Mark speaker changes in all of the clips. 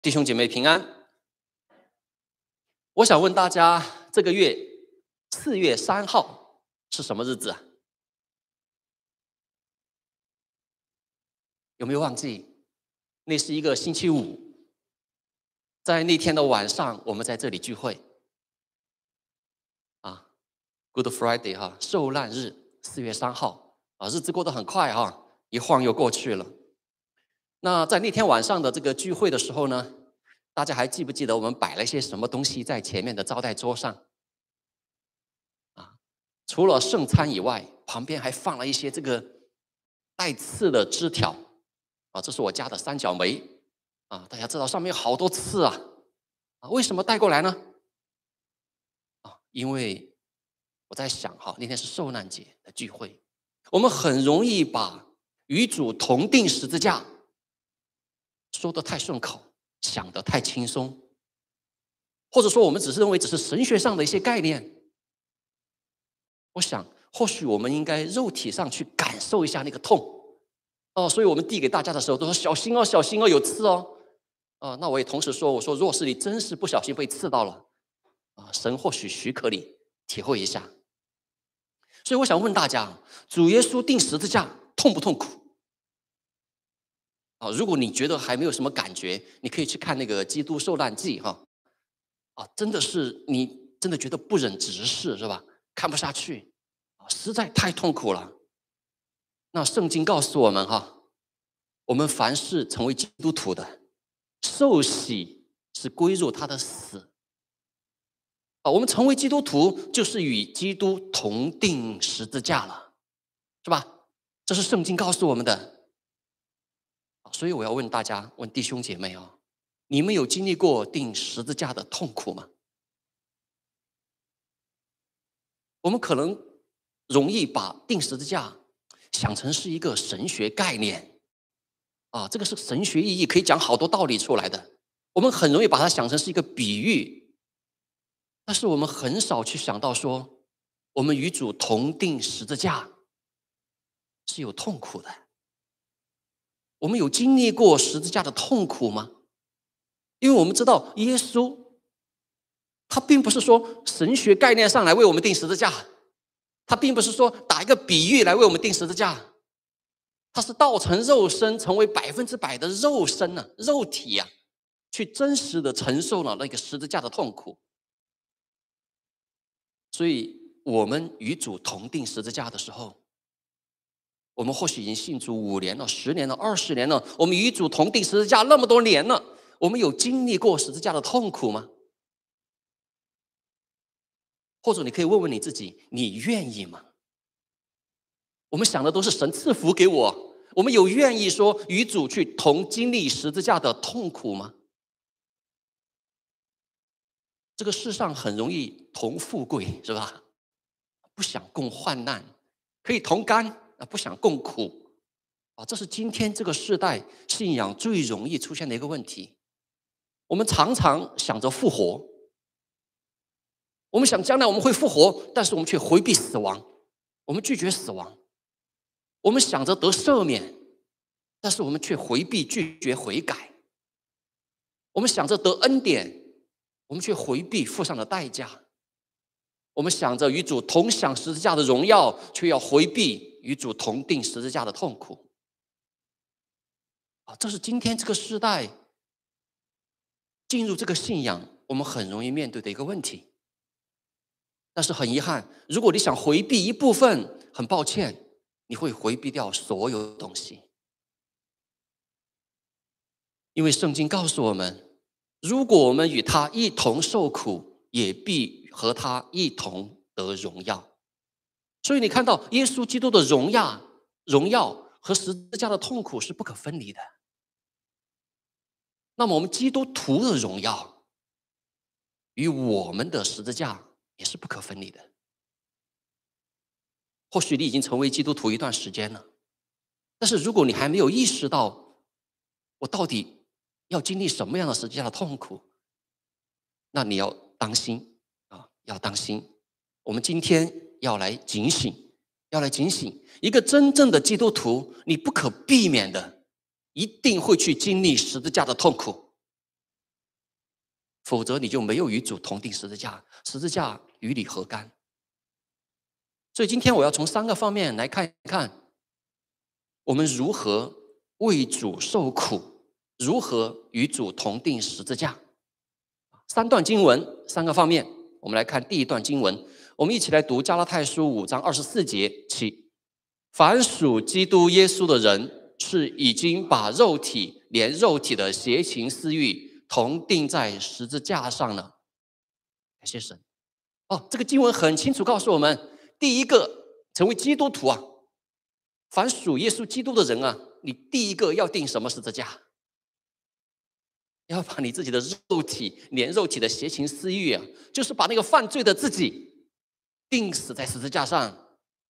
Speaker 1: 弟兄姐妹平安。我想问大家，这个月4月3号是什么日子啊？有没有忘记？那是一个星期五，在那天的晚上，我们在这里聚会。Good Friday 哈，受难日4月3号日子过得很快哈，一晃又过去了。那在那天晚上的这个聚会的时候呢，大家还记不记得我们摆了一些什么东西在前面的招待桌上？除了圣餐以外，旁边还放了一些这个带刺的枝条这是我家的三角梅大家知道上面有好多刺为什么带过来呢？因为我在想那天是受难节的聚会，我们很容易把与主同定十字架说得太顺口，想得太轻松，或者说我们只是认为只是神学上的一些概念。我想或许我们应该肉体上去感受一下那个痛所以我们递给大家的时候都说小心哦，小心哦，有刺哦那我也同时说，我说若是你真是不小心被刺到了神或许许可你体会一下。所以我想问大家，主耶稣钉十字架痛不痛苦如果你觉得还没有什么感觉，你可以去看那个《基督受难记》真的是你真的觉得不忍直视是吧？看不下去实在太痛苦了。那圣经告诉我们我们凡是成为基督徒的，受洗是归入他的死我们成为基督徒就是与基督同定十字架了，是吧？这是圣经告诉我们的。所以我要问大家，问弟兄姐妹你们有经历过钉十字架的痛苦吗？我们可能容易把钉十字架想成是一个神学概念这个是神学意义，可以讲好多道理出来的。我们很容易把它想成是一个比喻，但是我们很少去想到说，我们与主同定十字架是有痛苦的。我们有经历过十字架的痛苦吗？因为我们知道耶稣他并不是说神学概念上来为我们钉十字架，他并不是说打一个比喻来为我们钉十字架，他是道成肉身，成为100%的肉身肉体去真实的承受了那个十字架的痛苦。所以我们与主同定十字架的时候，我们或许已经信主5年了、10年了、20年了，我们与主同定十字架那么多年了，我们有经历过十字架的痛苦吗？或者你可以问问你自己，你愿意吗？我们想的都是神赐福给我，我们有愿意说与主去同经历十字架的痛苦吗？这个世上很容易同富贵，是吧？不想共患难，可以同甘不想共苦这是今天这个世代信仰最容易出现的一个问题。我们常常想着复活，我们想将来我们会复活，但是我们却回避死亡，我们拒绝死亡。我们想着得赦免，但是我们却回避拒绝悔改。我们想着得恩典，我们却回避付上的代价。我们想着与主同享十字架的荣耀，却要回避与主同定十字架的痛苦这是今天这个时代进入这个信仰我们很容易面对的一个问题。但是很遗憾，如果你想回避一部分，很抱歉，你会回避掉所有东西。因为圣经告诉我们，如果我们与他一同受苦，也必和他一同得荣耀。所以你看到耶稣基督的荣耀和十字架的痛苦是不可分离的。那么我们基督徒的荣耀与我们的十字架也是不可分离的。或许你已经成为基督徒一段时间了，但是如果你还没有意识到我到底要经历什么样的十字架的痛苦，那你要当心要当心。我们今天要来警醒，一个真正的基督徒，你不可避免的一定会去经历十字架的痛苦。 否则你就没有与主同定十字架，十字架与你何干？所以今天我要从3个方面来看一看，我们如何为主受苦，如何与主同定十字架。3段经文，3个方面。我们来看第一段经文，我们一起来读加拉太书5章24节起。凡属基督耶稣的人，是已经把肉体连肉体的邪情私欲同钉在十字架上了。感谢神。这个经文很清楚告诉我们，第一个成为基督徒啊，凡属耶稣基督的人啊，你第一个要定什么十字架？要把你自己的肉体连肉体的邪情私欲啊，就是把那个犯罪的自己钉死在十字架上。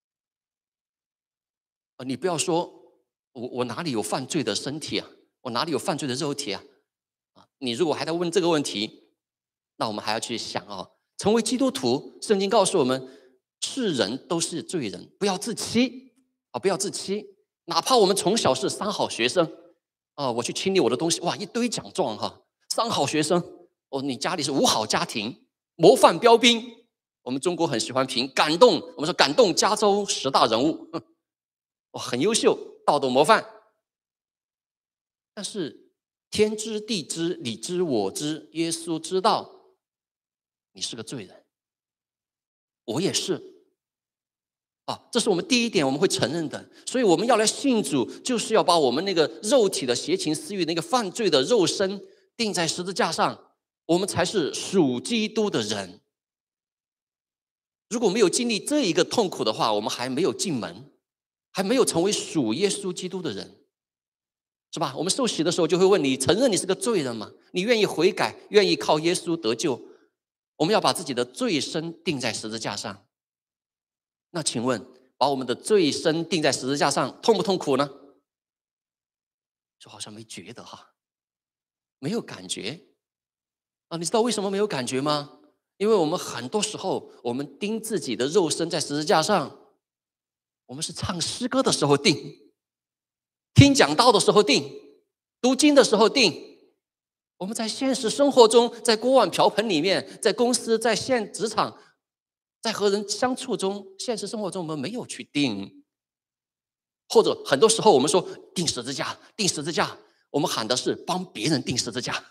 Speaker 1: 你不要说我哪里有犯罪的身体啊，我哪里有犯罪的肉体啊？你如果还在问这个问题，那我们还要去想成为基督徒，圣经告诉我们，是人都是罪人，不要自欺不要自欺。哪怕我们从小是3好学生我去清理我的东西，哇，一堆奖状3好学生你家里是5好家庭，模范标兵。我们中国很喜欢评感动，我们说感动加州10大人物，很优秀，道德模范。但是天知地知，你知我知，耶稣知道你是个罪人，我也是这是我们第一点我们会承认的。所以我们要来信主，就是要把我们那个肉体的邪情私欲，那个犯罪的肉身钉在十字架上，我们才是属基督的人。如果没有经历这一个痛苦的话，我们还没有进门，还没有成为属耶稣基督的人，是吧？我们受洗的时候就会问你，承认你是个罪人吗？你愿意悔改，愿意靠耶稣得救？我们要把自己的罪身钉在十字架上。那请问，把我们的罪身钉在十字架上，痛不痛苦呢？就好像没觉得没有感觉你知道为什么没有感觉吗？因为我们很多时候，我们钉自己的肉身在十字架上，我们是唱诗歌的时候钉，听讲道的时候钉，读经的时候钉。我们在现实生活中，在锅碗瓢盆里面，在公司，在职场，在和人相处中，现实生活中我们没有去钉。或者很多时候我们说钉十字架，钉十字架，我们喊的是帮别人钉十字架，是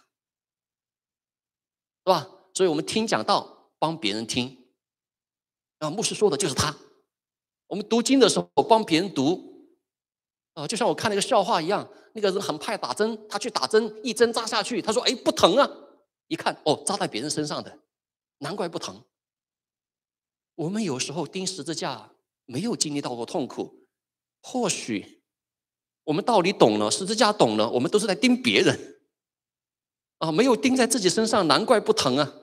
Speaker 1: 吧？所以我们听讲道帮别人听，牧师说的就是他。我们读经的时候帮别人读就像我看那个笑话一样，那个人很怕打针，他去打针，一针扎下去，他说不疼啊，一看扎在别人身上的，难怪不疼。我们有时候钉十字架没有经历到过痛苦，或许我们道理懂了，十字架懂了，我们都是在钉别人没有钉在自己身上，难怪不疼啊。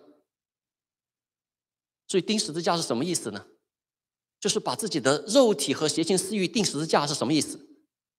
Speaker 1: 所以钉十字架是什么意思呢？就是把自己的肉体和邪情私欲钉十字架是什么意思？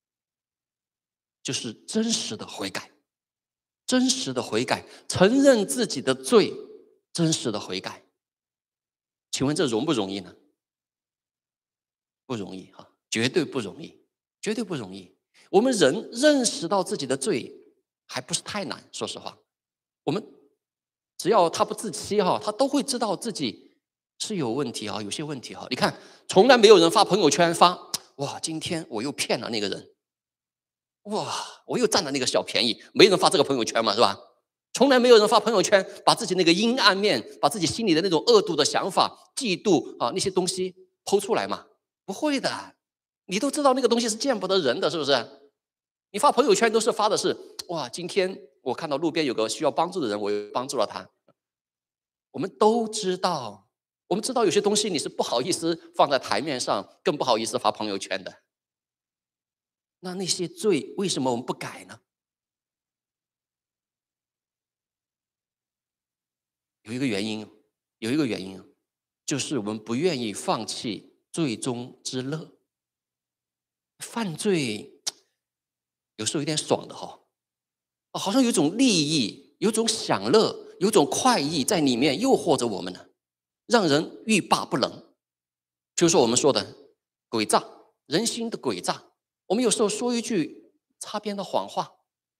Speaker 1: 就是真实的悔改，真实的悔改，承认自己的罪，真实的悔改。请问这容不容易呢？不容易绝对不容易，绝对不容易。我们人认识到自己的罪还不是太难，说实话，我们只要他不自欺他都会知道自己是有问题有些问题你看，从来没有人发朋友圈发哇，今天我又骗了那个人，哇，我又占了那个小便宜，没人发这个朋友圈嘛，是吧？从来没有人发朋友圈把自己那个阴暗面，把自己心里的那种恶毒的想法、嫉妒那些东西剖出来嘛？不会的，你都知道那个东西是见不得人的，是不是？你发朋友圈都是发的是哇，今天我看到路边有个需要帮助的人，我又帮助了他。我们都知道，我们知道有些东西你是不好意思放在台面上，更不好意思发朋友圈的。那些罪为什么我们不改呢？有一个原因，就是我们不愿意放弃罪中之乐。犯罪有时候有点爽的好像有种利益，有种享乐，有种快意在里面诱惑着我们呢，让人欲罢不能。比如说我们说的诡诈，人心的诡诈，我们有时候说一句擦边的谎话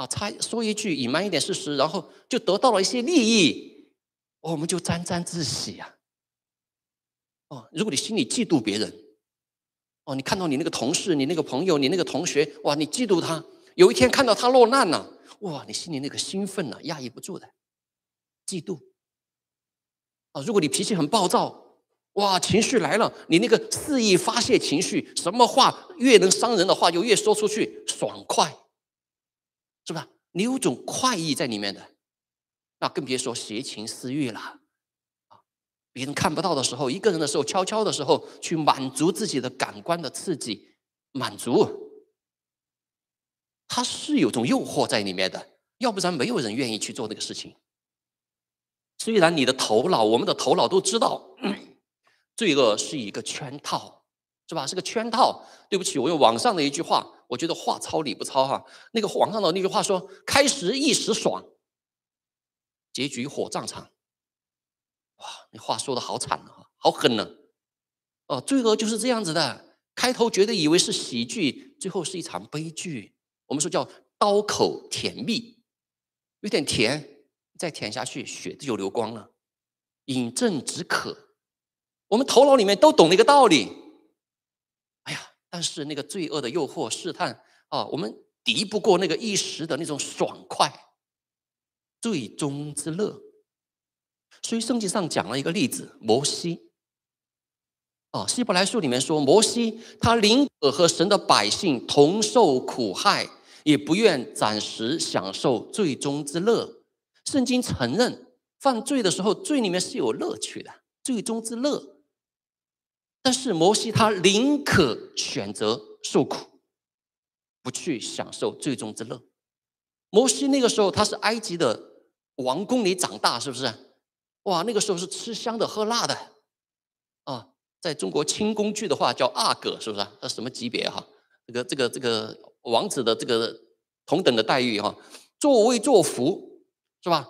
Speaker 1: 说一句隐瞒一点事实，然后就得到了一些利益，我们就沾沾自喜啊。如果你心里嫉妒别人，你看到你那个同事、你那个朋友、你那个同学，哇，你嫉妒他，有一天看到他落难了，哇，你心里那个兴奋压抑不住的，嫉妒。如果你脾气很暴躁，哇，情绪来了，你那个肆意发泄情绪，什么话越能伤人的话就越说出去，爽快，是吧？你有种快意在里面的，那更别说邪情私欲了。别人看不到的时候，一个人的时候，悄悄的时候去满足自己的感官的刺激，满足，它是有种诱惑在里面的，要不然没有人愿意去做这个事情。虽然你的头脑，我们的头脑都知道，罪恶是一个圈套，是吧？是个圈套。对不起，我用网上的一句话，我觉得话糙理不糙哈。那个网上的那句话说：“开始一时爽，结局火葬场。”哇，你话说的好惨啊，好狠呢！罪恶就是这样子的，开头觉得以为是喜剧，最后是一场悲剧。我们说叫刀口甜蜜，有点甜，再舔下去，血就流光了。饮鸩止渴，我们头脑里面都懂那个道理。哎呀，但是那个罪恶的诱惑试探我们敌不过那个一时的那种爽快，最终之乐。所以圣经上讲了一个例子，摩西。希伯来书里面说，摩西他宁可和神的百姓同受苦害，也不愿暂时享受最终之乐。圣经承认犯罪的时候，罪里面是有乐趣的，最终之乐。但是摩西他宁可选择受苦，不去享受最终之乐。摩西那个时候他是埃及的王宫里长大，是不是？哇，那个时候是吃香的喝辣的在中国清宫剧的话叫阿哥，是不是？他什么级别哈？这个王子的这个同等的待遇哈，作威作福，是吧？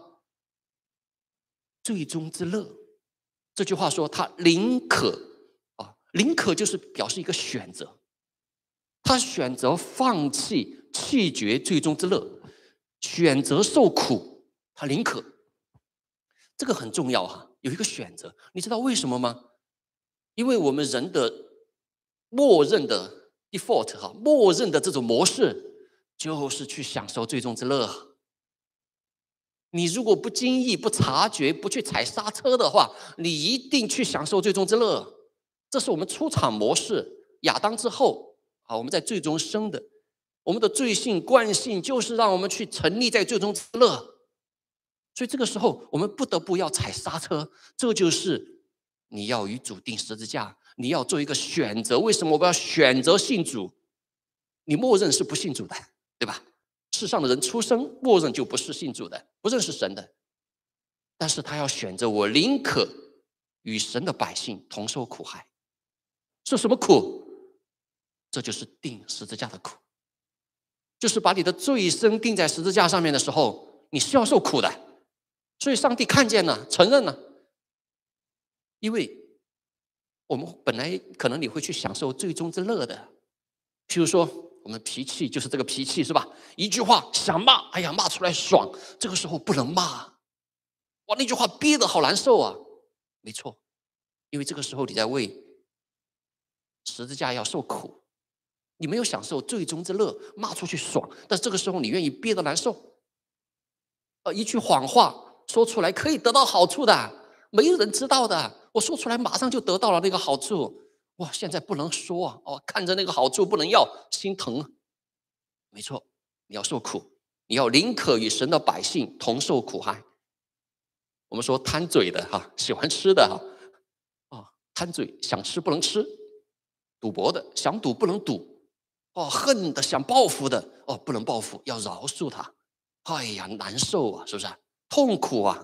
Speaker 1: 最终之乐，这句话说他宁可宁可就是表示一个选择，他选择放弃弃绝最终之乐，选择受苦，他宁可。这个很重要有一个选择，你知道为什么吗？因为我们人的默认的 default 默认的这种模式就是去享受最终之乐。你如果不经意、不察觉、不去踩刹车的话，你一定去享受最终之乐。这是我们出场模式。亚当之后我们在最终生的，我们的罪性惯性就是让我们去沉溺在最终之乐。所以这个时候我们不得不要踩刹车，这就是你要与主钉十字架，你要做一个选择。为什么我们要选择信主？你默认是不信主的，对吧？世上的人出生默认就不是信主的，不认识神的。但是他要选择，我宁可与神的百姓同受苦害。受什么苦？这就是钉十字架的苦，就是把你的罪身钉在十字架上面的时候，你是要受苦的。所以上帝看见了，承认了。因为我们本来可能你会去享受最终之乐的，譬如说我们脾气就是这个脾气，是吧？一句话想骂，哎呀，骂出来爽，这个时候不能骂，哇，那句话憋得好难受啊。没错，因为这个时候你在为十字架要受苦，你没有享受最终之乐，骂出去爽，但是这个时候你愿意憋得难受。一句谎话说出来可以得到好处的，没有人知道的，我说出来马上就得到了那个好处。哇，现在不能说看着那个好处不能要，心疼。没错，你要受苦，你要宁可与神的百姓同受苦害。我们说贪嘴的喜欢吃的贪嘴想吃不能吃，赌博的想赌不能赌，恨的想报复的不能报复，要饶恕他。哎呀，难受啊，是不是？痛苦啊，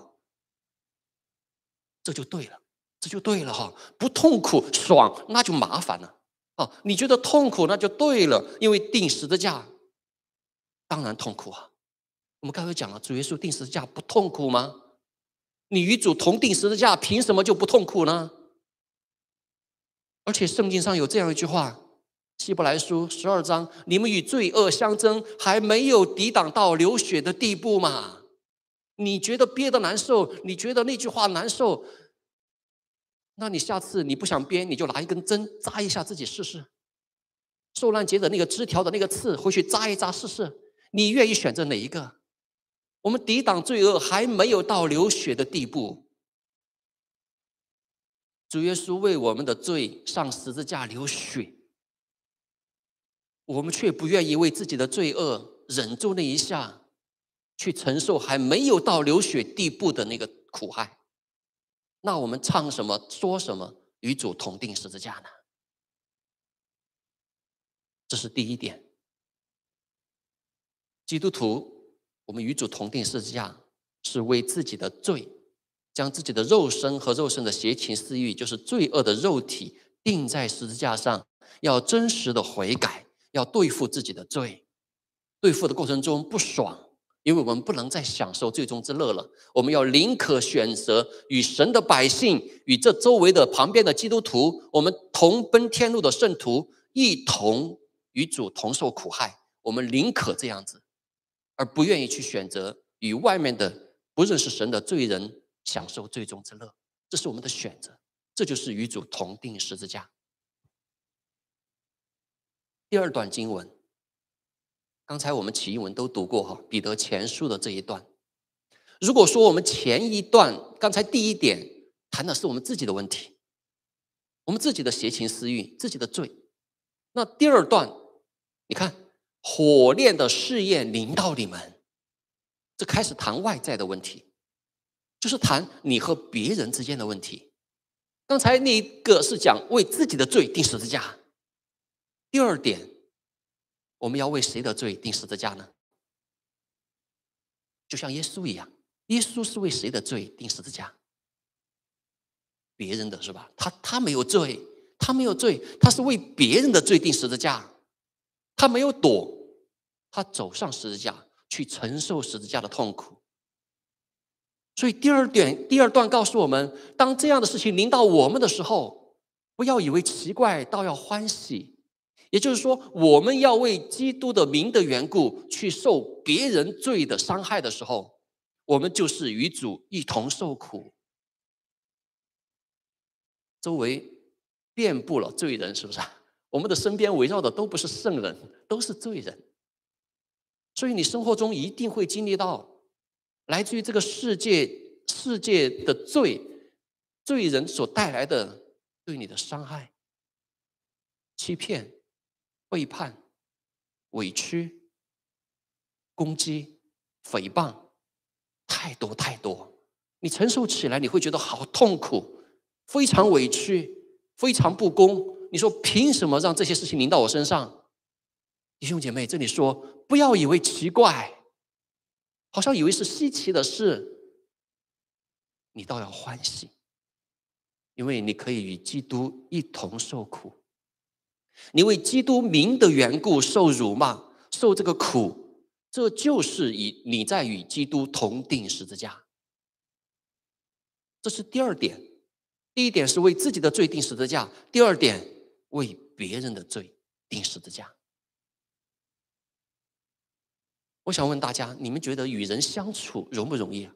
Speaker 1: 这就对了，这就对了不痛苦爽那就麻烦了你觉得痛苦那就对了，因为钉十字架当然痛苦我们刚才讲了，主耶稣钉十字架不痛苦吗？你与主同钉十字架，凭什么就不痛苦呢？而且圣经上有这样一句话， 希伯来书12章，你们与罪恶相争，还没有抵挡到流血的地步嘛？你觉得憋得难受，你觉得那句话难受，那你下次你不想憋，你就拿一根针扎一下自己试试。受难节的那个枝条的那个刺，回去扎一扎试试。你愿意选择哪一个？我们抵挡罪恶还没有到流血的地步。主耶稣为我们的罪上十字架流血，我们却不愿意为自己的罪恶忍住那一下，去承受还没有到流血地步的那个苦害。那我们唱什么说什么与主同定十字架呢？这是第一点。基督徒，我们与主同定十字架，是为自己的罪，将自己的肉身和肉身的邪情私欲，就是罪恶的肉体，钉在十字架上，要真实的悔改，要对付自己的罪。对付的过程中不爽，因为我们不能再享受罪中之乐了。我们要宁可选择与神的百姓，与这周围的旁边的基督徒，我们同奔天路的圣徒，一同与主同受苦害。我们宁可这样子，而不愿意去选择与外面的不认识神的罪人享受罪中之乐。这是我们的选择，这就是与主同定十字架。第二段经文，刚才我们起因文都读过彼得前书的这一段。如果说我们前一段刚才第一点谈的是我们自己的问题，我们自己的邪情私欲，自己的罪，那第二段你看，火炼的试验临到你们，这开始谈外在的问题，就是谈你和别人之间的问题。刚才那个是讲为自己的罪定十字架，第二点，我们要为谁的罪定十字架呢？就像耶稣一样，耶稣是为谁的罪定十字架？别人的，是吧？他没有罪，他没有罪，他是为别人的罪定十字架，他没有躲，他走上十字架去承受十字架的痛苦。所以第二段告诉我们，当这样的事情临到我们的时候，不要以为奇怪，倒要欢喜。也就是说，我们要为基督的名的缘故去受别人罪的伤害的时候，我们就是与主一同受苦。周围遍布了罪人，是不是？我们的身边围绕的都不是圣人，都是罪人。所以你生活中一定会经历到来自于这个世界的罪人所带来的对你的伤害、欺骗、背叛、委屈、攻击、诽谤，太多太多。你承受起来你会觉得好痛苦，非常委屈，非常不公。你说凭什么让这些事情临到我身上？弟兄姐妹，这里说不要以为奇怪，好像以为是稀奇的事，你倒要欢喜，因为你可以与基督一同受苦。你为基督名的缘故受辱骂，受这个苦，这就是你在与基督同定十字架。这是第二点。第一点是为自己的罪定十字架，第二点为别人的罪定十字架。我想问大家，你们觉得与人相处容不容易啊？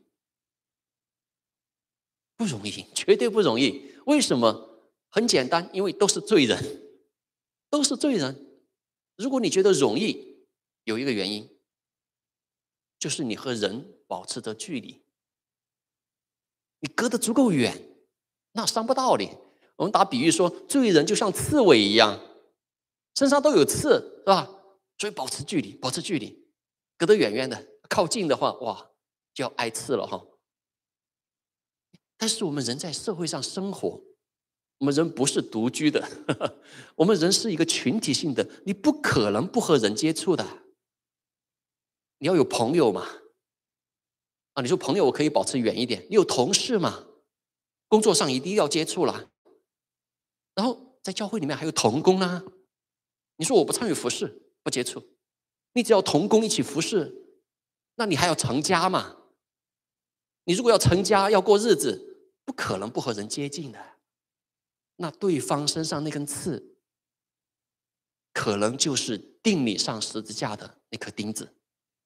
Speaker 1: 不容易，绝对不容易。为什么？很简单，因为都是罪人，都是罪人。如果你觉得容易，有一个原因，就是你和人保持着距离，你隔得足够远，那伤不到你。我们打比喻说，罪人就像刺猬一样，身上都有刺，是吧？所以保持距离，保持距离，隔得远远的。靠近的话，哇，就要挨刺了哈。但是我们人在社会上生活，我们人不是独居的，我们人是一个群体性的，你不可能不和人接触的。你要有朋友嘛，你说朋友我可以保持远一点，你有同事嘛，工作上一定要接触啦。然后在教会里面还有同工啊，你说我不参与服事，不接触，你只要同工一起服事，那你还要成家嘛？你如果要成家要过日子，不可能不和人接近的。那对方身上那根刺， 可能就是钉你上十字架的那颗钉子。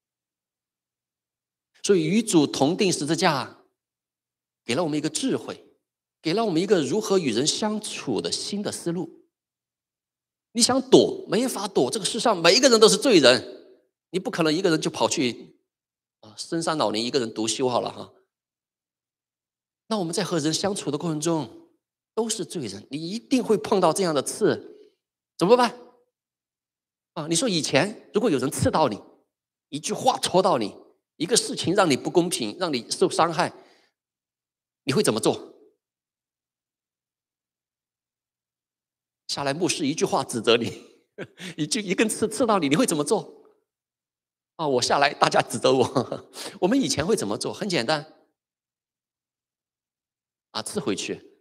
Speaker 1: 所以与主同钉十字架，给了我们一个智慧，给了我们一个如何与人相处的新的思路。你想躲，没法躲，这个世上每一个人都是罪人，你不可能一个人就跑去深山老林一个人独修好了哈。那我们在和人相处的过程中，都是罪人，你一定会碰到这样的刺，怎么办？你说以前如果有人刺到你，一句话戳到你，一个事情让你不公平，让你受伤害，你会怎么做？下来牧师一句话指责你，一根刺刺到你，你会怎么做？我下来大家指责我，我们以前会怎么做？很简单，刺回去，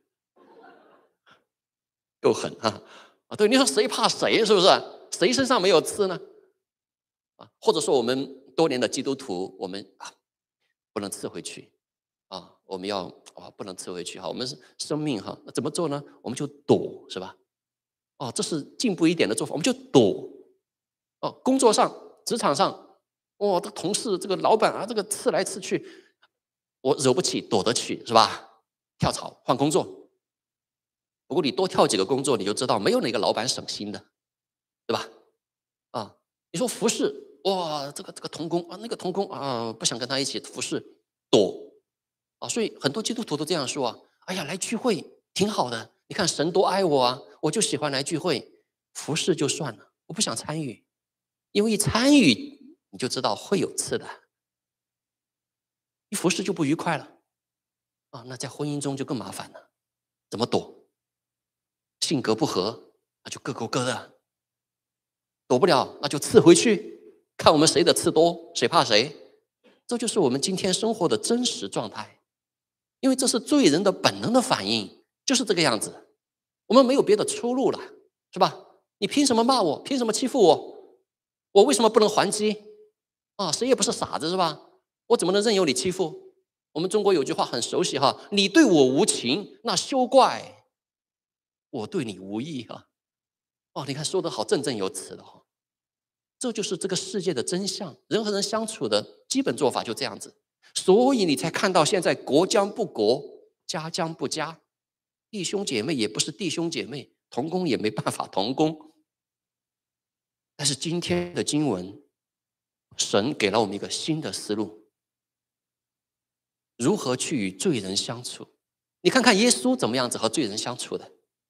Speaker 1: 够狠对，你说谁怕谁是不是？谁身上没有刺呢？或者说我们多年的基督徒，我们不能刺回去我们要不能刺回去我们是生命那怎么做呢？我们就躲是吧？这是进步一点的做法，我们就躲工作上、职场上，这同事、这个老板这个刺来刺去，我惹不起，躲得起是吧？跳槽换工作，不过你多跳几个工作，你就知道没有哪个老板省心的，对吧？你说服侍，这个同工那个同工不想跟他一起服侍，躲所以很多基督徒都这样说哎呀，来聚会挺好的，你看神多爱我我就喜欢来聚会，服侍就算了，我不想参与，因为一参与你就知道会有刺的，一服侍就不愉快了那在婚姻中就更麻烦了，怎么躲？性格不合，那就各过各的，躲不了那就刺回去，看我们谁的刺多，谁怕谁。这就是我们今天生活的真实状态，因为这是罪人的本能的反应，就是这个样子，我们没有别的出路了，是吧？你凭什么骂我？凭什么欺负我？我为什么不能还击谁也不是傻子是吧？我怎么能任由你欺负？我们中国有句话很熟悉你对我无情，那休怪我对你无义你看说得好振振有词的这就是这个世界的真相，人和人相处的基本做法就这样子，所以你才看到现在国将不国，家将不家，弟兄姐妹也不是弟兄姐妹，同工也没办法同工。但是今天的经文，神给了我们一个新的思路，如何去与罪人相处。你看看耶稣怎么样子和罪人相处的？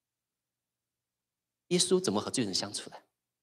Speaker 1: 耶稣怎么和罪人相处的？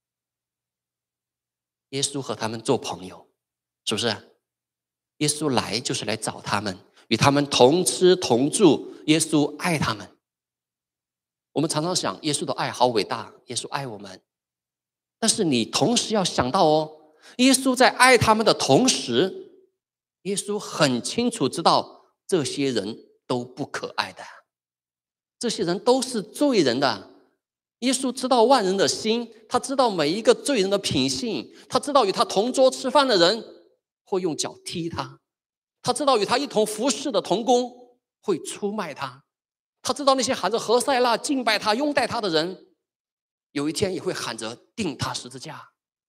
Speaker 1: 耶稣和他们做朋友，是不是？耶稣来就是来找他们，与他们同吃同住。耶稣爱他们。我们常常想，耶稣的爱好伟大，耶稣爱我们。但是你同时要想到耶稣在爱他们的同时，耶稣很清楚知道这些人都不可爱的，这些人都是罪人的。耶稣知道万人的心，他知道每一个罪人的品性，他知道与他同桌吃饭的人会用脚踢他，他知道与他一同服侍的同工会出卖他，他知道那些喊着何塞纳敬拜他拥戴他的人有一天也会喊着钉他十字架，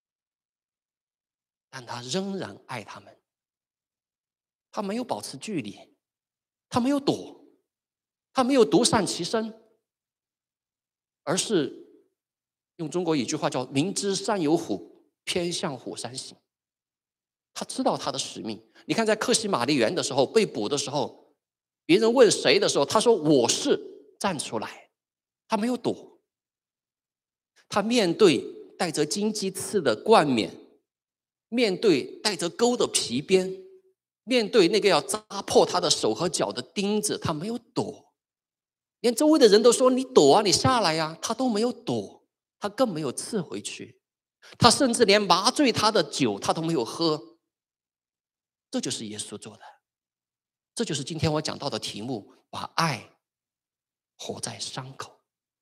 Speaker 1: 但他仍然爱他们，他没有保持距离，他没有躲，他没有独善其身，而是用中国一句话叫明知山有虎，偏向虎山行。他知道他的使命。你看在克西玛丽园的时候，被捕的时候，别人问谁的时候，他说我是，站出来，他没有躲。他面对带着荆棘刺的冠冕，面对带着钩的皮鞭，面对那个要扎破他的手和脚的钉子，他没有躲。连周围的人都说你躲你下来呀，他都没有躲，他更没有刺回去，他甚至连麻醉他的酒他都没有喝。这就是耶稣做的，这就是今天我讲到的题目，把爱活在伤口。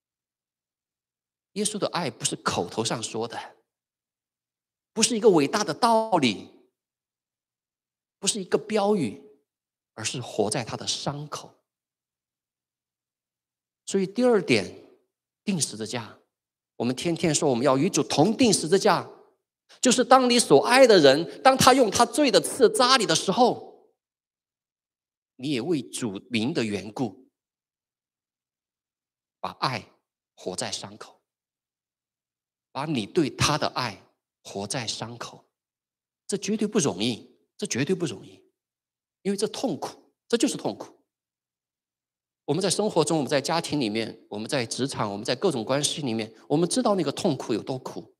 Speaker 1: 耶稣的爱不是口头上说的，不是一个伟大的道理，不是一个标语，而是活在他的伤口。所以第二点，钉十字架， 我们天天说我们要与主同定十字架，就是当你所爱的人，当他用他罪的刺扎你的时候，你也为主名的缘故，把爱活在伤口，把你对他的爱活在伤口。这绝对不容易，这绝对不容易，因为这痛苦，这就是痛苦。我们在生活中，我们在家庭里面，我们在职场，我们在各种关系里面，我们知道那个痛苦有多苦，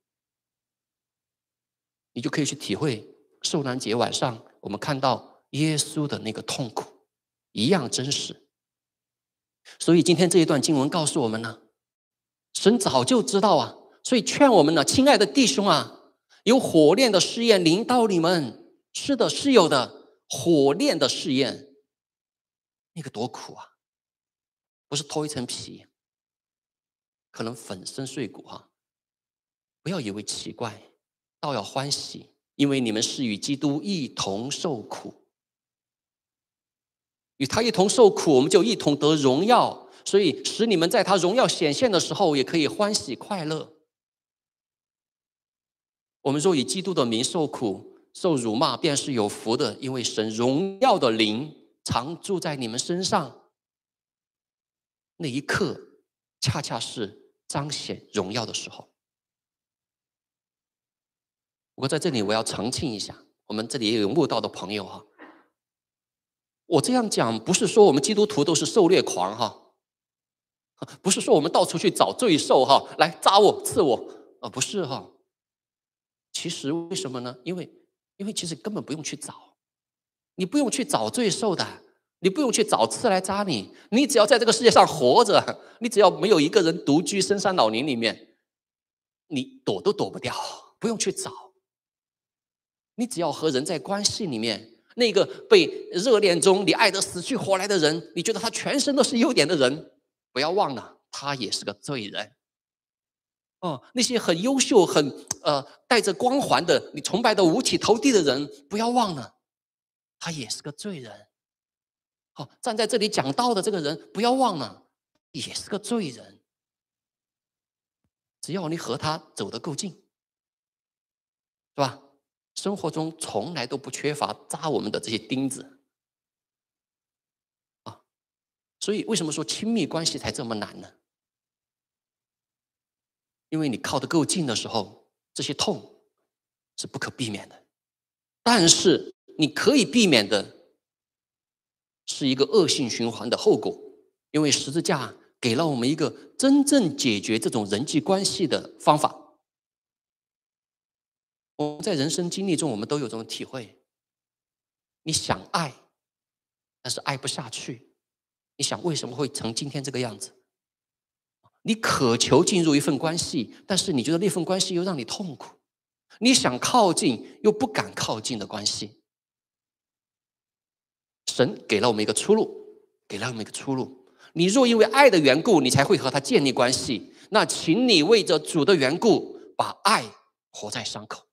Speaker 1: 你就可以去体会受难节晚上我们看到耶稣的那个痛苦一样真实。所以今天这一段经文告诉我们呢，神早就知道啊，所以劝我们呢，亲爱的弟兄啊，有火炼的试验临到你们，是的，是有的，火炼的试验，那个多苦啊，不是脱一层皮，可能粉身碎骨啊。不要以为奇怪，倒要欢喜，因为你们是与基督一同受苦，与他一同受苦，我们就一同得荣耀，所以使你们在他荣耀显现的时候，也可以欢喜快乐。我们若以基督的名受苦，受辱骂，便是有福的，因为神荣耀的灵常住在你们身上。那一刻，恰恰是彰显荣耀的时候。不过在这里我要澄清一下，我们这里也有慕道的朋友哈，我这样讲不是说我们基督徒都是狩猎狂哈，不是说我们到处去找罪兽哈，来扎我刺我，不是哈。其实为什么呢？因为其实根本不用去找，你不用去找罪兽的，你不用去找刺来扎你，你只要在这个世界上活着，你只要没有一个人独居深山老林里面，你躲都躲不掉，不用去找。你只要和人在关系里面，那个被热恋中你爱得死去活来的人，你觉得他全身都是优点的人，不要忘了他也是个罪人。那些很优秀很带着光环的你崇拜的五体投地的人，不要忘了他也是个罪人。站在这里讲道的这个人，不要忘了也是个罪人。只要你和他走得够近，是吧？生活中从来都不缺乏扎我们的这些钉子所以为什么说亲密关系才这么难呢？因为你靠得够近的时候，这些痛是不可避免的。但是你可以避免的是一个恶性循环的后果，因为十字架给了我们一个真正解决这种人际关系的方法。我们在人生经历中，我们都有这种体会。你想爱，但是爱不下去，你想为什么会成今天这个样子？你渴求进入一份关系，但是你觉得那份关系又让你痛苦，你想靠近又不敢靠近的关系。神给了我们一个出路，给了我们一个出路。你若因为爱的缘故，你才会和他建立关系，那请你为着主的缘故，把爱活在伤口，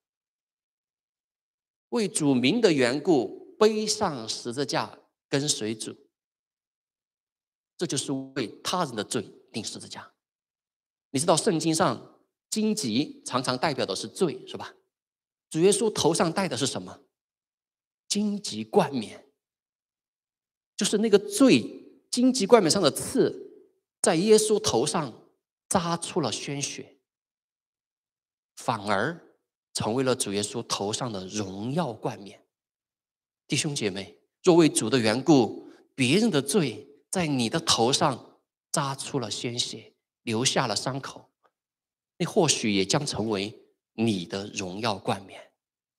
Speaker 1: 为主名的缘故，背上十字架跟随主。这就是为他人的罪定十字架。你知道圣经上荆棘常常代表的是罪，是吧？主耶稣头上戴的是什么？荆棘冠冕，就是那个罪，荆棘冠冕上的刺在耶稣头上扎出了鲜血，反而成为了主耶稣头上的荣耀冠冕。弟兄姐妹，若为主的缘故，别人的罪在你的头上扎出了鲜血，留下了伤口，那或许也将成为你的荣耀冠冕。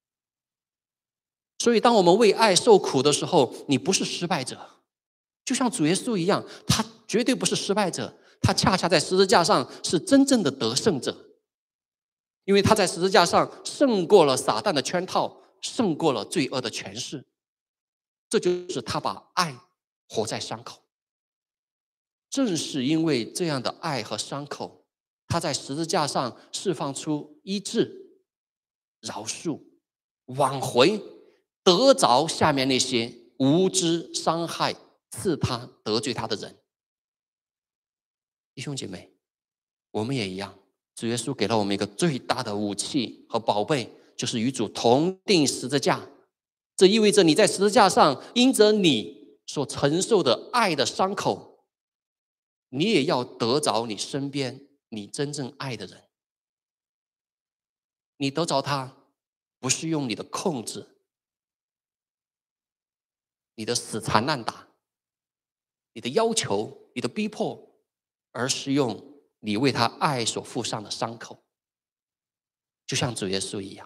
Speaker 1: 所以当我们为爱受苦的时候，你不是失败者，就像主耶稣一样，他绝对不是失败者，他恰恰在十字架上是真正的得胜者，因为他在十字架上胜过了撒旦的圈套，胜过了罪恶的权势。这就是他把爱活在伤口。正是因为这样的爱和伤口，他在十字架上释放出医治、饶恕、挽回，得着下面那些无知伤害刺他得罪他的人。弟兄姐妹，我们也一样， 主耶稣给了我们一个最大的武器和宝贝，就是与主同定十字架。这意味着你在十字架上，因着你所承受的爱的伤口，你也要得着你身边你真正爱的人。你得着他，不是用你的控制、你的死缠烂打、你的要求、你的逼迫，而是用你为他爱所付上的伤口，就像主耶稣一样。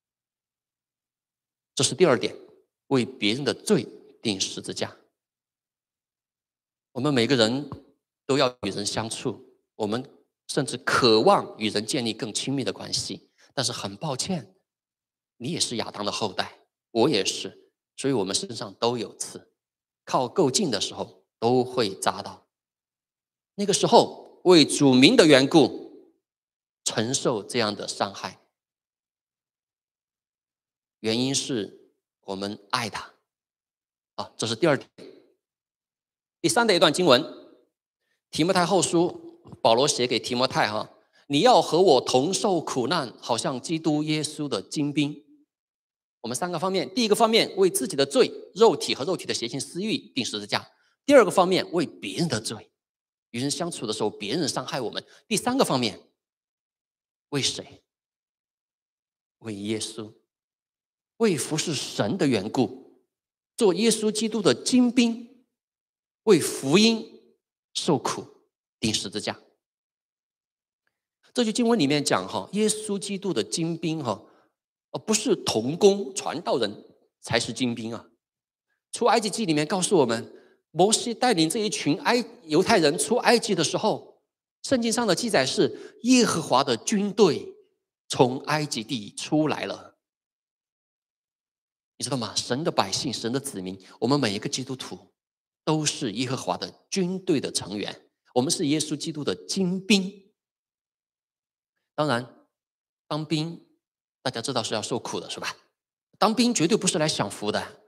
Speaker 1: 这是第二点，为别人的罪钉十字架。我们每个人都要与人相处，我们甚至渴望与人建立更亲密的关系，但是很抱歉，你也是亚当的后代，我也是，所以我们身上都有刺，靠够近的时候都会扎到。那个时候为主名的缘故承受这样的伤害，原因是我们爱他。这是第二点。第三的一段经文，提摩太后书，保罗写给提摩太你要和我同受苦难，好像基督耶稣的精兵。我们三个方面，第一个方面为自己的罪，肉体和肉体的邪情私欲钉十字架；第二个方面为别人的罪，与人相处的时候别人伤害我们；第三个方面为谁？为耶稣，为服侍神的缘故，做耶稣基督的精兵，为福音受苦钉十字架。这句经文里面讲耶稣基督的精兵不是同工传道人才是精兵啊。出埃及记里面告诉我们，摩西带领这一群犹太人出埃及的时候，圣经上的记载是耶和华的军队从埃及地出来了。你知道吗？神的百姓，神的子民，我们每一个基督徒都是耶和华的军队的成员，我们是耶稣基督的精兵。当然当兵大家知道是要受苦的，是吧？当兵绝对不是来享福的。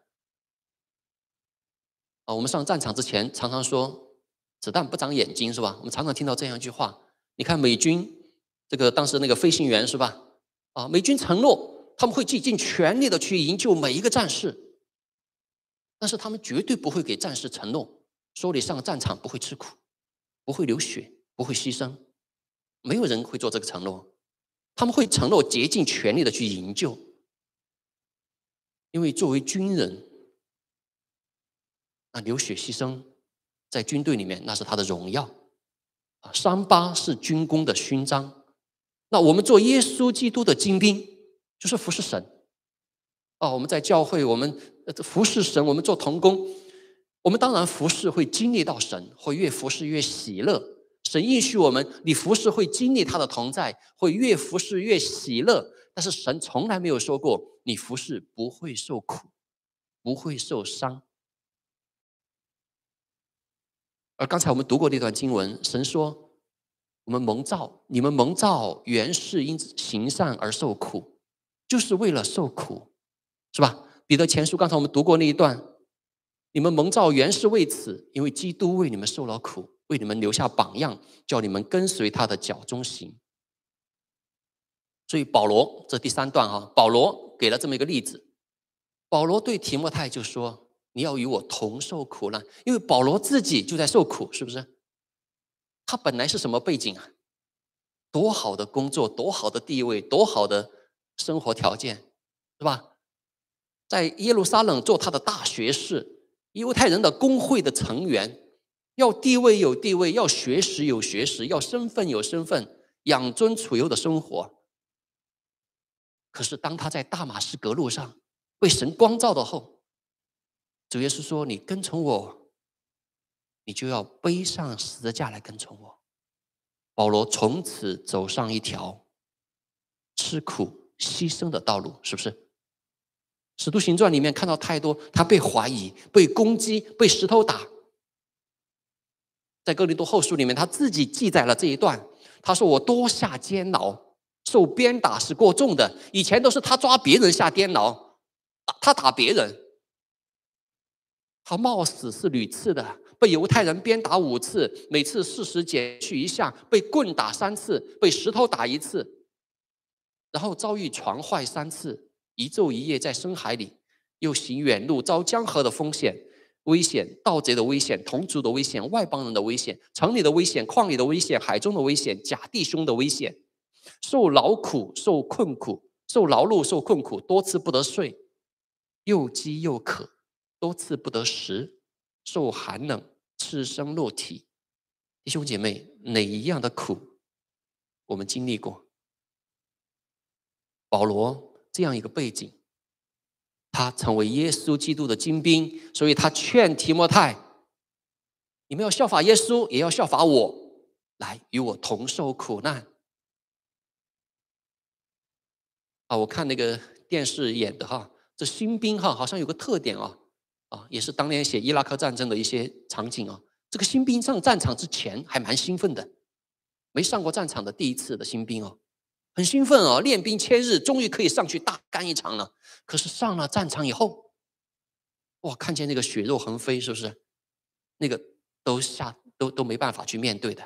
Speaker 1: 我们上战场之前常常说子弹不长眼睛，是吧？我们常常听到这样一句话。你看美军这个当时那个飞行员，是吧？美军承诺他们会尽全力的去营救每一个战士，但是他们绝对不会给战士承诺说你上战场不会吃苦，不会流血，不会牺牲。没有人会做这个承诺，他们会承诺竭尽全力的去营救。因为作为军人，那流血牺牲在军队里面那是他的荣耀，伤疤是军功的勋章。那我们做耶稣基督的精兵，就是服侍神。我们在教会，我们服侍神，我们做同工，我们当然服侍会经历到神，会越服侍越喜乐。神应许我们，你服侍会经历他的同在，会越服侍越喜乐。但是神从来没有说过你服侍不会受苦，不会受伤。而刚才我们读过这段经文，神说我们蒙召，你们蒙召原是因行善而受苦，就是为了受苦，是吧？彼得前书刚才我们读过那一段，你们蒙召原是为此，因为基督为你们受了苦，为你们留下榜样，叫你们跟随他的脚中行。所以保罗这第三段保罗给了这么一个例子。保罗对提摩太就说，你要与我同受苦难，因为保罗自己就在受苦，是不是？他本来是什么背景啊？多好的工作，多好的地位，多好的生活条件，是吧？在耶路撒冷做他的大学士，犹太人的公会的成员，要地位有地位，要学识有学识，要身份有身份，养尊处优的生活。可是当他在大马士革路上被神光照的后，主耶稣说，你跟从我，你就要背上十字架来跟从我。保罗从此走上一条吃苦牺牲的道路，是不是？使徒行传里面看到太多他被怀疑，被攻击，被石头打。在哥林多后书里面他自己记载了这一段，他说我多下监牢，受鞭打是过重的。以前都是他抓别人下监牢，他打别人，他冒死是屡次的， 被犹太人鞭打5次，每次40减去1项，被棍打3次，被石头打1次，然后遭遇船坏3次，1昼1夜在深海里，又行远路，遭江河的危险，盗贼的危险，同族的危险，外邦人的危险，城里的危险，旷里的危险，海中的危险，假弟兄的危险，受劳苦，受困苦，受劳碌，受困苦，多次不得睡，又饥又渴，多次不得食，受寒冷，赤身露体。弟兄姐妹，哪一样的苦我们经历过？保罗这样一个背景，他成为耶稣基督的精兵，所以他劝提摩太，你们要效法耶稣，也要效法我，来与我同受苦难。我看那个电视演的这新兵好像有个特点也是当年写伊拉克战争的一些场景这个新兵上战场之前还蛮兴奋的，没上过战场的第一次的新兵很兴奋练兵千日，终于可以上去大干一场了。可是上了战场以后，哇，看见那个血肉横飞，是不是？那个都没办法去面对的。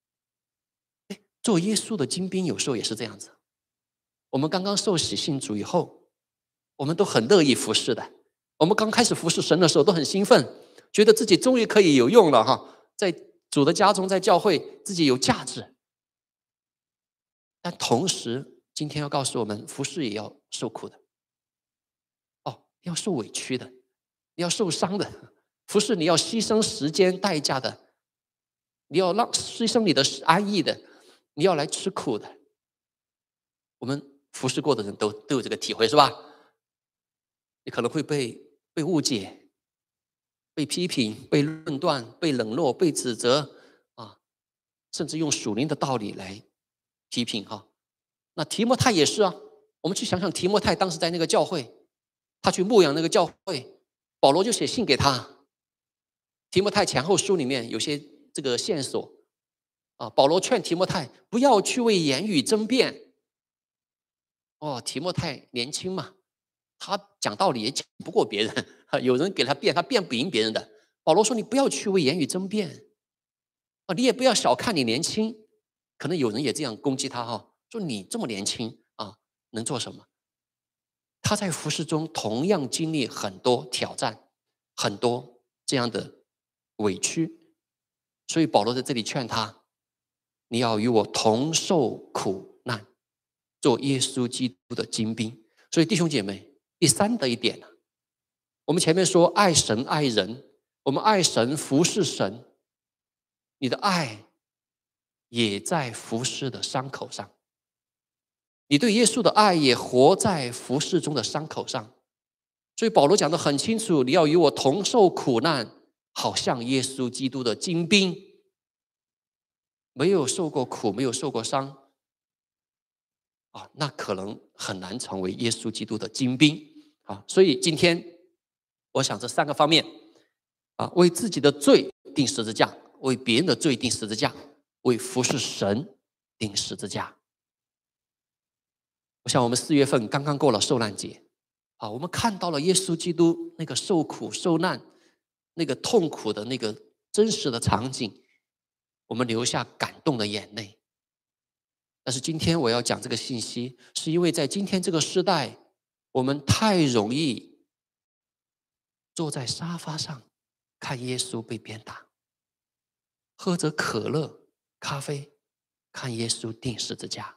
Speaker 1: 做耶稣的精兵有时候也是这样子。我们刚刚受洗信主以后，我们都很乐意服侍的。我们刚开始服侍神的时候都很兴奋，觉得自己终于可以有用了在主的家中，在教会自己有价值。但同时今天要告诉我们，服侍也要受苦的要受委屈的，你要受伤的。服侍你要牺牲时间代价的，你要牺牲你的安逸的，你要来吃苦的。我们服侍过的人都有这个体会，是吧？你可能会被误解，被批评，被论断，被冷落，被指责甚至用属灵的道理来批评那提摩太也是我们去想想提摩太当时在那个教会，他去牧养那个教会，保罗就写信给他。提摩太前后书里面有些这个线索保罗劝提摩太不要去为言语争辩。提摩太年轻嘛，他讲道理也讲不过别人有人给他辩，他辩不赢别人的。保罗说你不要去为言语争辩你也不要小看你年轻。可能有人也这样攻击他说你这么年轻能做什么？他在服事中同样经历很多挑战，很多这样的委屈，所以保罗在这里劝他，你要与我同受苦难，做耶稣基督的精兵。所以弟兄姐妹，第三的一点我们前面说爱神爱人，我们爱神服侍神，你的爱也在服侍的伤口上，你对耶稣的爱也活在服侍中的伤口上。所以保罗讲得很清楚，你要与我同受苦难，好像耶稣基督的精兵。没有受过苦，没有受过伤那可能很难成为耶稣基督的精兵所以今天我想这3个方面为自己的罪钉十字架，为别人的罪钉十字架，为服侍神钉十字架。我想我们4月份刚刚过了受难节我们看到了耶稣基督那个受苦受难，那个痛苦的那个真实的场景，我们流下感动的眼泪。但是今天我要讲这个信息，是因为在今天这个时代，我们太容易坐在沙发上看耶稣被鞭打，喝着可乐咖啡看耶稣钉十字架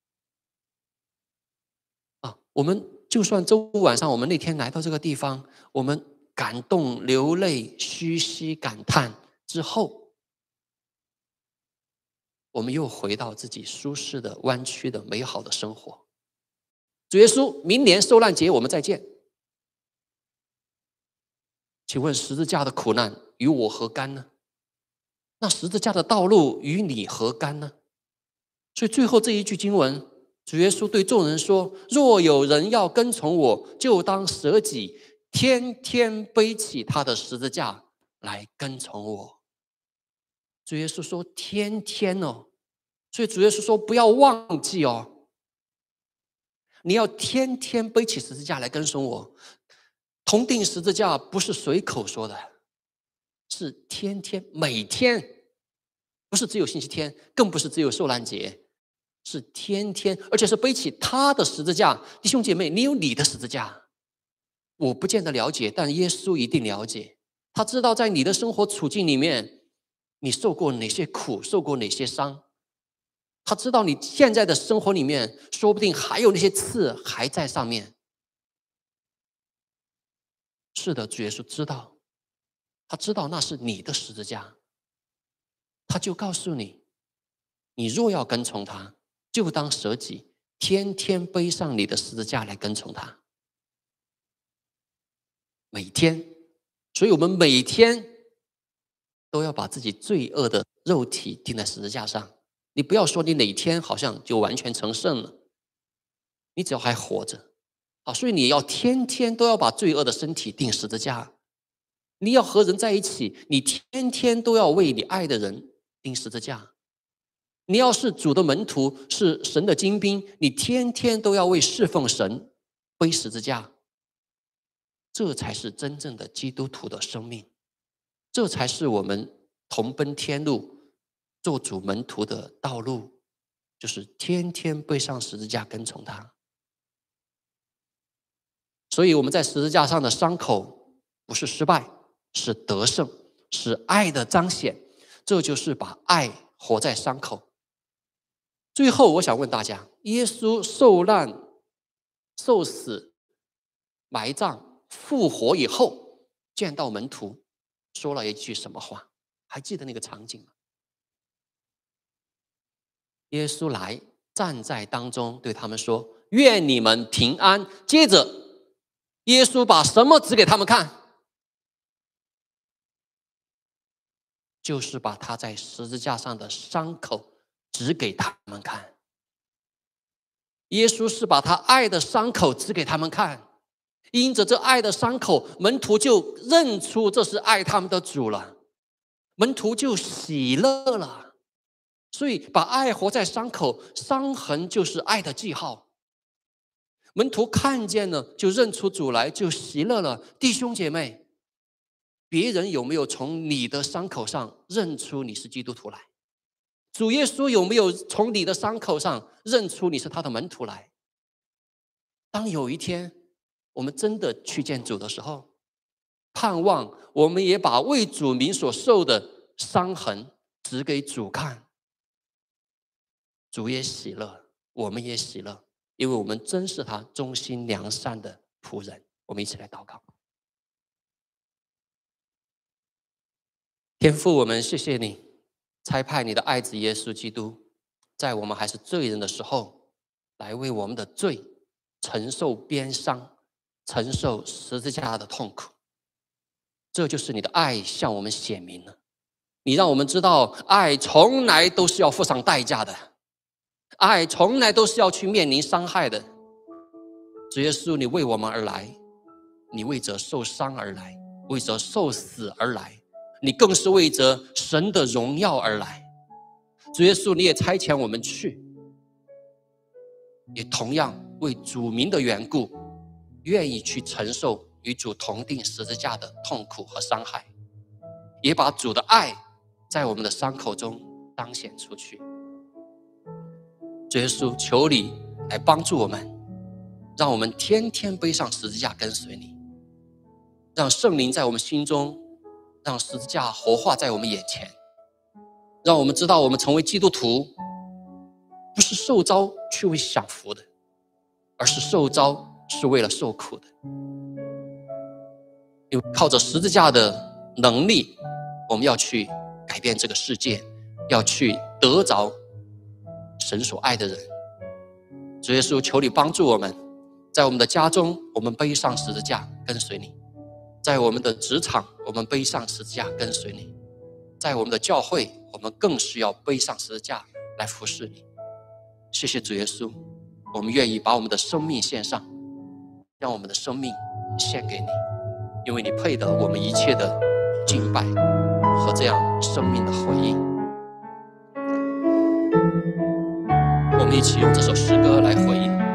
Speaker 1: 我们就算周五晚上我们那天来到这个地方，我们感动流泪虚息感叹之后，我们又回到自己舒适的弯曲的美好的生活。主耶稣，明年受难节我们再见。请问十字架的苦难与我何干呢？那十字架的道路与你何干呢？所以最后这一句经文，主耶稣对众人说，若有人要跟从我，就当舍己，天天背起他的十字架来跟从我。主耶稣说天天所以主耶稣说不要忘记你要天天背起十字架来跟从我。同钉十字架不是随口说的，是是天天每天，不是只有星期天，更不是只有受难节，是天天，而且是背起他的十字架。弟兄姐妹，你有你的十字架，我不见得了解，但耶稣一定了解。他知道在你的生活处境里面，你受过哪些苦，受过哪些伤。他知道你现在的生活里面，说不定还有那些刺还在上面。是的，主耶稣知道，他知道那是你的十字架，他就告诉你，你若要跟从他，就当舍己，天天背上你的十字架来跟从他。每天，所以我们每天都要把自己罪恶的肉体钉在十字架上。你不要说你哪天好像就完全成圣了，你只要还活着，所以你要天天都要把罪恶的身体钉十字架。你要和人在一起，你天天都要为你爱的人钉十字架。你要是主的门徒，是神的精兵，你天天都要为侍奉神背十字架。这才是真正的基督徒的生命，这才是我们同奔天路做主门徒的道路，就是天天背上十字架跟从他。所以我们在十字架上的伤口不是失败，是得胜，是爱的彰显，这就是把爱活在伤口。最后我想问大家，耶稣受难、受死、埋葬、复活以后，见到门徒说了一句什么话？还记得那个场景吗？耶稣来站在当中对他们说，愿你们平安。接着耶稣把什么指给他们看？就是把他在十字架上的伤口指给他们看。耶稣是把他爱的伤口指给他们看，因着这爱的伤口，门徒就认出这是爱他们的主了，门徒就喜乐了。所以把爱活在伤口，伤痕就是爱的记号。门徒看见了就认出主来，就喜乐了。弟兄姐妹，别人有没有从你的伤口上认出你是基督徒来？主耶稣有没有从你的伤口上认出你是他的门徒来？当有一天我们真的去见主的时候，盼望我们也把为主名所受的伤痕指给主看。主也喜乐，我们也喜乐，因为我们真是他忠心良善的仆人。我们一起来祷告。天父，我们谢谢你差派你的爱子耶稣基督，在我们还是罪人的时候，来为我们的罪承受鞭伤，承受十字架的痛苦。这就是你的爱向我们显明了。你让我们知道，爱从来都是要付上代价的，爱从来都是要去面临伤害的。主耶稣，你为我们而来，你为着受伤而来，为着受死而来，你更是为着神的荣耀而来。主耶稣，你也差遣我们去，也同样为主名的缘故，愿意去承受与主同定十字架的痛苦和伤害，也把主的爱在我们的伤口中彰显出去。主耶稣，求你来帮助我们，让我们天天背上十字架跟随你，让圣灵在我们心中，让十字架活化在我们眼前，让我们知道我们成为基督徒不是受召去为享福的，而是受召是为了受苦的。因为靠着十字架的能力，我们要去改变这个世界，要去得着神所爱的人。主耶稣，求你帮助我们，在我们的家中我们背上十字架跟随你，在我们的职场我们背上十字架跟随你，在我们的教会我们更需要背上十字架来服侍你。谢谢主耶稣，我们愿意把我们的生命献上，让我们的生命献给你，因为你配得我们一切的敬拜和这样生命的回应。我们一起用这首诗歌来回应。